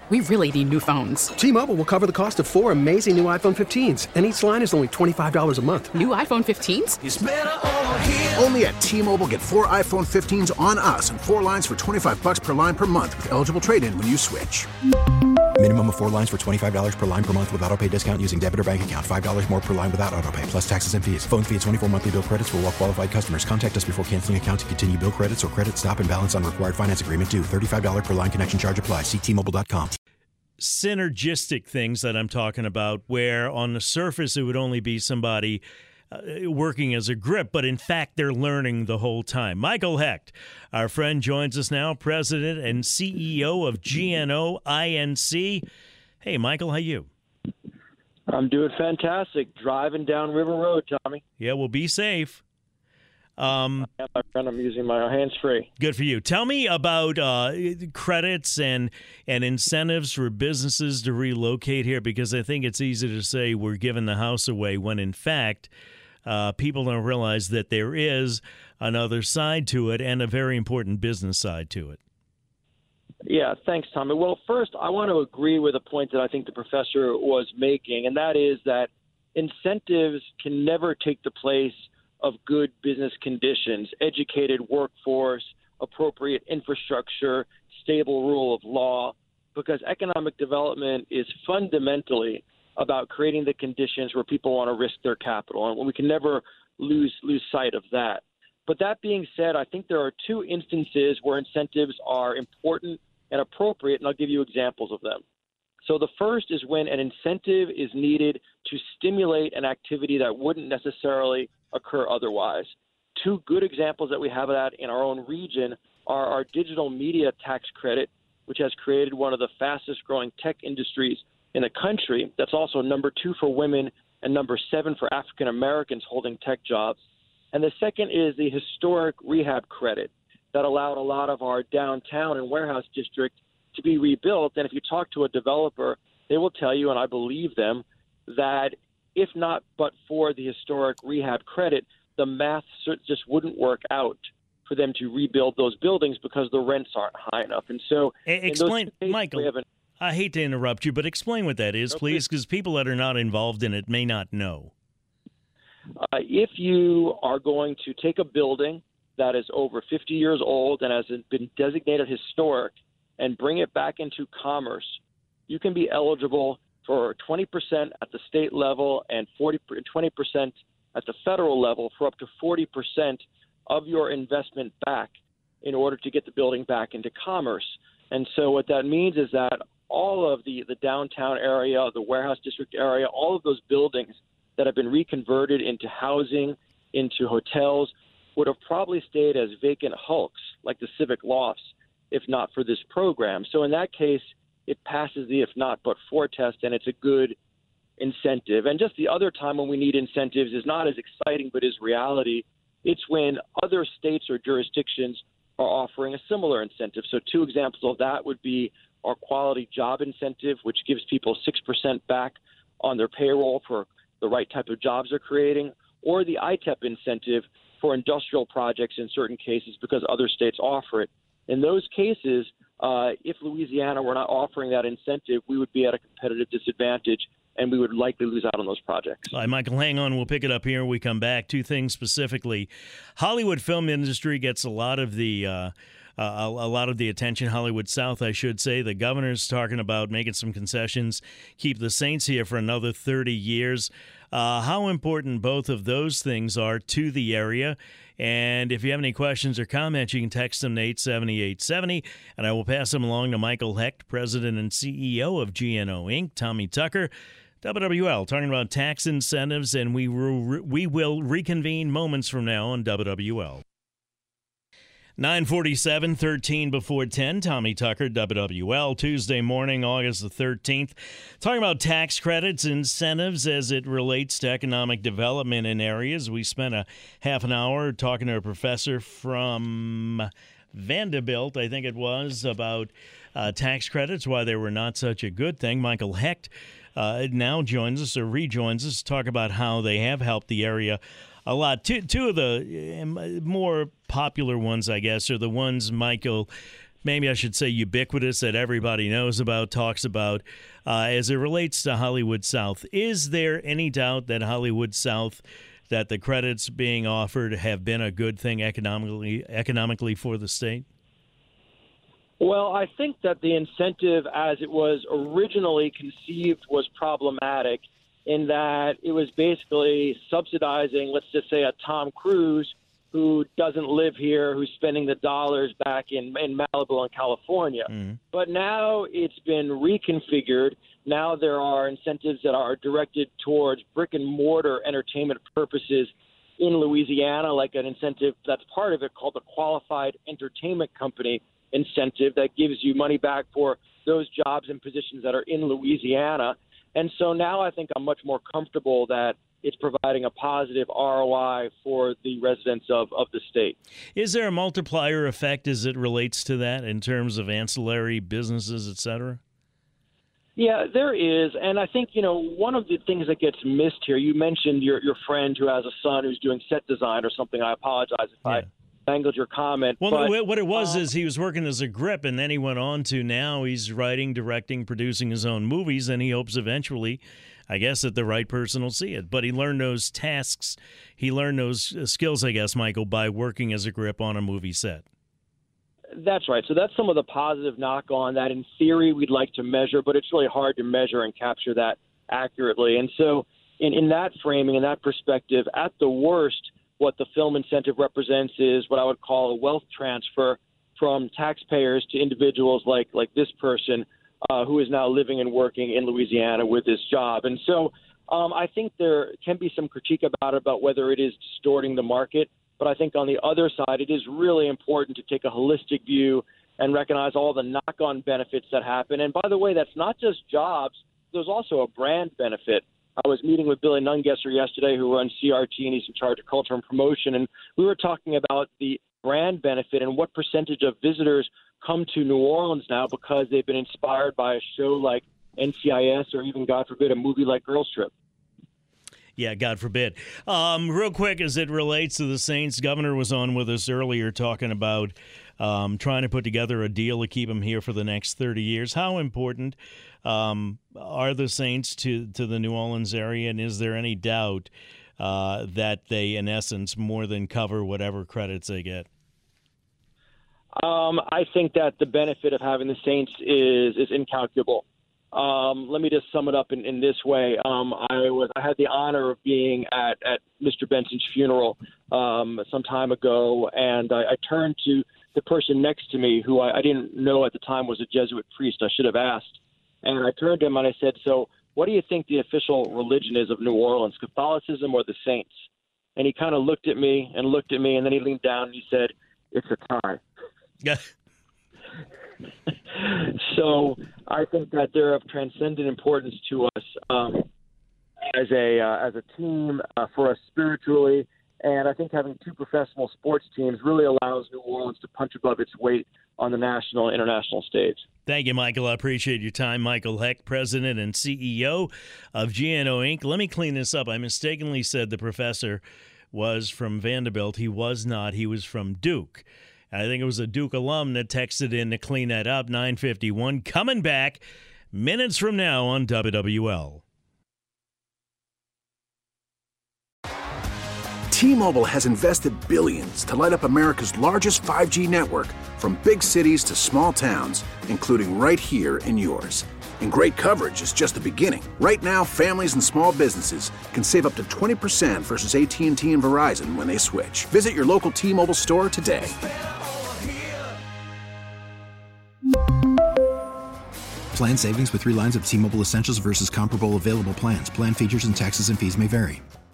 We really need new phones. T-Mobile will cover the cost of 4 amazing new iPhone 15s, and each line is only $25 a month. New iPhone 15s? It's better over here. Only at T-Mobile, get 4 iPhone 15s on us and 4 lines for $25 per line per month with eligible trade-in when you switch. Minimum of 4 lines for $25 per line per month with autopay discount using debit or bank account. $5 more per line without autopay, plus taxes and fees. Phone fee at 24 monthly bill credits for well-qualified customers. Contact us before canceling account to continue bill credits or credit stop and balance on required finance agreement due. $35 per line connection charge applies. See T-Mobile.com. Synergistic things that I'm talking about, where on the surface it would only be somebody working as a grip, but in fact they're learning the whole time. Michael Hecht, our friend, joins us now, President and CEO of GNO INC. Hey, Michael, how you? I'm doing fantastic. Driving down River Road, Tommy. Yeah, well, be safe. My friend, I'm using my hands-free. Good for you. Tell me about credits and incentives for businesses to relocate here, because I think it's easy to say we're giving the house away when, in fact, people don't realize that there is another side to it and a very important business side to it. Yeah, thanks, Tommy. Well, first, I want to agree with a point that I think the professor was making, and that is that incentives can never take the place of good business conditions, educated workforce, appropriate infrastructure, stable rule of law, because economic development is fundamentally about creating the conditions where people want to risk their capital, and we can never lose sight of that. But that being said, I think there are 2 instances where incentives are important and appropriate, and I'll give you examples of them. So the first is when an incentive is needed to stimulate an activity that wouldn't necessarily occur otherwise. 2 good examples that we have of that in our own region are our digital media tax credit, which has created one of the fastest growing tech industries in the country. That's also number 2 for women and number 7 for African Americans holding tech jobs. And the second is the historic rehab credit that allowed a lot of our downtown and warehouse district to be rebuilt. And if you talk to a developer, they will tell you, and I believe them, that if not but for the historic rehab credit, the math just wouldn't work out for them to rebuild those buildings because the rents aren't high enough. And so, explain, Michael, I hate to interrupt you, but explain what that is, please, because people that are not involved in it may not know. If you are going to take a building that is over 50 years old and has been designated historic and bring it back into commerce, you can be eligible for 20% at the state level and 20% at the federal level for up to 40% of your investment back in order to get the building back into commerce. And so what that means is that all of the downtown area, the warehouse district area, all of those buildings that have been reconverted into housing, into hotels, would have probably stayed as vacant hulks like the Civic Lofts if not for this program. So in that case, it passes the if not but for test, and it's a good incentive. And just the other time when we need incentives is not as exciting but is reality. It's when other states or jurisdictions are offering a similar incentive. So 2 examples of that would be our quality job incentive, which gives people 6% back on their payroll for the right type of jobs they're creating, or the ITEP incentive for industrial projects in certain cases because other states offer it. In those cases, if Louisiana were not offering that incentive, we would be at a competitive disadvantage, and we would likely lose out on those projects. All right, Michael, hang on. We'll pick it up here when we come back. 2 things specifically. Hollywood film industry gets a lot of the attention. Hollywood South, I should say. The governor's talking about making some concessions, keep the Saints here for another 30 years. How important both of those things are to the area. And if you have any questions or comments, you can text them to 870-870, and I will pass them along to Michael Hecht, President and CEO of GNO Inc., Tommy Tucker, WWL, talking about tax incentives, and we will reconvene moments from now on WWL. 9:47, 13 before 10. Tommy Tucker, WWL, Tuesday morning, August the 13th. Talking about tax credits, incentives as it relates to economic development in areas. We spent a half an hour talking to a professor from Vanderbilt, I think it was, about tax credits, why they were not such a good thing. Michael Hecht now joins us, or rejoins us, to talk about how they have helped the area a lot. Two of the more popular ones, I guess, are the ones, Michael, maybe I should say ubiquitous, that everybody knows about, talks about, as it relates to Hollywood South. Is there any doubt that Hollywood South, that the credits being offered have been a good thing economically for the state? Well, I think that the incentive as it was originally conceived was problematic in that it was basically subsidizing, let's just say, a Tom Cruise who doesn't live here, who's spending the dollars back in Malibu and California. Mm-hmm. But now it's been reconfigured. Now there are incentives that are directed towards brick-and-mortar entertainment purposes in Louisiana, like an incentive that's part of it called the Qualified Entertainment Company incentive that gives you money back for those jobs and positions that are in Louisiana. And so now I think I'm much more comfortable that it's providing a positive ROI for the residents of the state. Is there a multiplier effect as it relates to that in terms of ancillary businesses, et cetera? Yeah, there is. And I think, one of the things that gets missed here, you mentioned your friend who has a son who's doing set design or something. I apologize if I angled your comment. Well, what it was is he was working as a grip, and then he went on to now he's writing, directing, producing his own movies, and he hopes eventually, I guess, that the right person will see it. But he learned those tasks, he learned those skills, I guess, Michael, by working as a grip on a movie set. That's right. So that's some of the positive knock on that in theory we'd like to measure, but it's really hard to measure and capture that accurately. And so in that framing, in that perspective, at the worst, what the film incentive represents is what I would call a wealth transfer from taxpayers to individuals like this person who is now living and working in Louisiana with this job. And so I think there can be some critique about whether it is distorting the market. But I think on the other side, it is really important to take a holistic view and recognize all the knock-on benefits that happen. And by the way, that's not just jobs. There's also a brand benefit. I was meeting with Billy Nungesser yesterday, who runs CRT, and he's in charge of culture and promotion. And we were talking about the brand benefit and what percentage of visitors come to New Orleans now because they've been inspired by a show like NCIS or even, God forbid, a movie like Girls Trip. Yeah, God forbid. Real quick, as it relates to the Saints, Governor was on with us earlier talking about trying to put together a deal to keep him here for the next 30 years. How important are the Saints to the New Orleans area, and is there any doubt that they, in essence, more than cover whatever credits they get? I think that the benefit of having the Saints is incalculable. Let me just sum it up in this way. I had the honor of being at Mr. Benson's funeral some time ago, and I turned to the person next to me, who I didn't know at the time was a Jesuit priest. I should have asked. And I turned to him and I said, "So what do you think the official religion is of New Orleans, Catholicism or the Saints?" And he kind of looked at me, and then he leaned down and he said, "It's a tie." Yeah. So I think that they're of transcendent importance to us as a team, for us spiritually, and I think having two professional sports teams really allows New Orleans to punch above its weight on the national and international stage. Thank you, Michael. I appreciate your time. Michael Hecht, President and CEO of GNO Inc. Let me clean this up. I mistakenly said the professor was from Vanderbilt. He was not. He was from Duke. I think it was a Duke alum that texted in to clean that up. 9:51, coming back minutes from now on WWL. T-Mobile has invested billions to light up America's largest 5G network, from big cities to small towns, including right here in yours. And great coverage is just the beginning. Right now, families and small businesses can save up to 20% versus AT&T and Verizon when they switch. Visit your local T-Mobile store today. Plan savings with 3 lines of T-Mobile Essentials versus comparable available plans. Plan features and taxes and fees may vary.